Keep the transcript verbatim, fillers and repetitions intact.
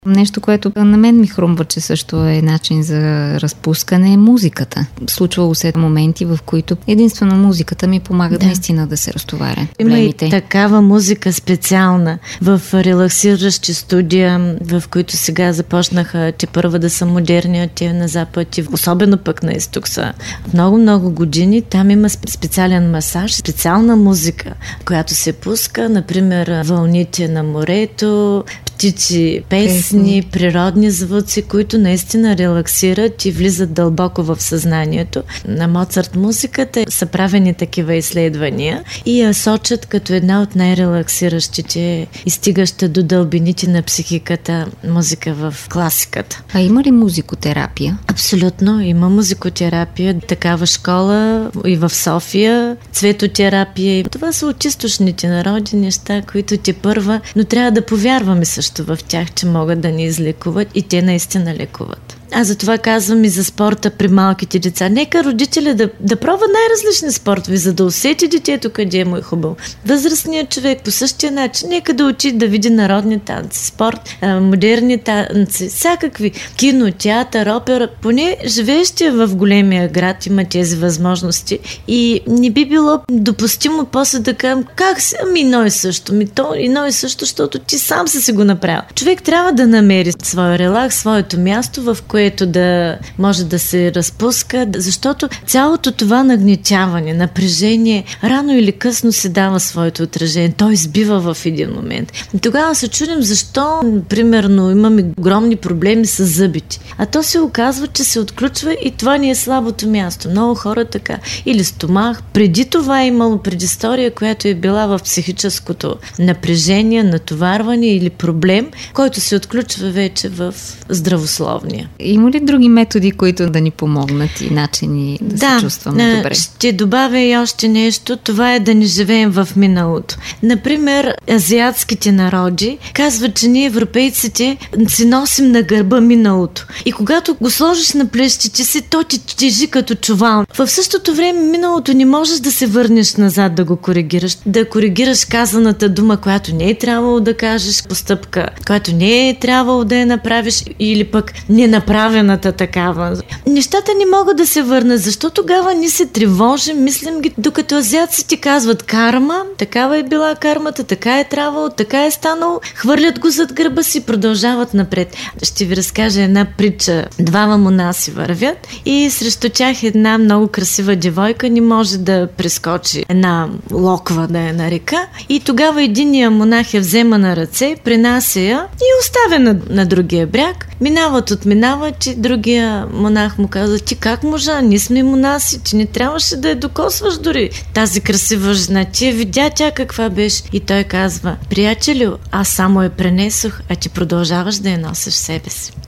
Нещо, което на мен ми хрумва, че също е начин за разпускане, е музиката. Случвало се моменти, в които единствено музиката ми помага да. наистина да се разтоваря. Има и такава музика специална в релаксиращи студия, в които сега започнаха те първа да са модерни от тия на запад и особено пък на изток са много-много години. Там има специален масаж, специална музика, която се пуска, например вълните на морето, птици, песни, природни звуци, които наистина релаксират и влизат дълбоко в съзнанието. На Моцарт музиката са правени такива изследвания и я сочат като една от най-релаксиращите и стигаща до дълбините на психиката музика в класиката. А има ли музикотерапия? Абсолютно, има музикотерапия. Такава школа и в София, цветотерапия. Това са от източните народи неща, които те първа, но трябва да повярваме също в тях, че могат да ни излекуват и те наистина лекуват. Аз затова казвам и за спорта при малките деца. Нека родители да, да пробва най-различни спортове, за да усети детето къде му е хубаво. Възрастният човек по същия начин, нека да учи да види народни танци, спорт, модерни танци, всякакви, кино, театър, опера. Поне живеещия в големия град има тези възможности и не би било допустимо после да кажем, как си, ами ино и също, ми то ино и също, защото ти сам си си го направил. Човек трябва да намери своя релакс, своето място, в което което да може да се разпуска, защото цялото това нагнетяване, напрежение, рано или късно се дава своето отражение. Той избива в един момент. И тогава се чудим защо, примерно, имаме огромни проблеми с зъбите. А то се оказва, че се отключва и това ни е слабото място. Много хора така. Или стомах. Преди това е имало предистория, която е била в психическото напрежение, натоварване или проблем, който се отключва вече в здравословния. Има ли други методи, които да ни помогнат и начини да, да се чувстваме да, добре? Ще добавя и още нещо. Това е да не живеем в миналото. Например, азиатските народи казват, че ние европейците си носим на гърба миналото. И когато го сложиш на плещите си, то ти тежи като чувал. В същото време миналото не можеш да се върнеш назад да го коригираш. Да коригираш казаната дума, която не е трябвало да кажеш, постъпка, която не е трябвало да я направиш или пък не направената такава. Нещата не могат да се върнат, защо тогава ни се тревожим, мислим ги, докато азиатците казват карма, такава е била кармата, така е трябвало, така е станало, хвърлят го зад гърба си и продължават напред. Ще ви разкажа една притча. Двама монаси вървят и срещу тях една много красива девойка не може да прескочи една локва, да я нарека, и тогава единия монах я взема на ръце, принася я и оставя на, на другия бряг. Минават отминават, че другия монах му каза: ти как можа? Ние сме монаси, ти не трябваше да я докосваш дори тази красива жена. Ти я видя тя каква беше. И той казва: приятелю, аз само я пренесох, а ти продължаваш да я носиш в себе си.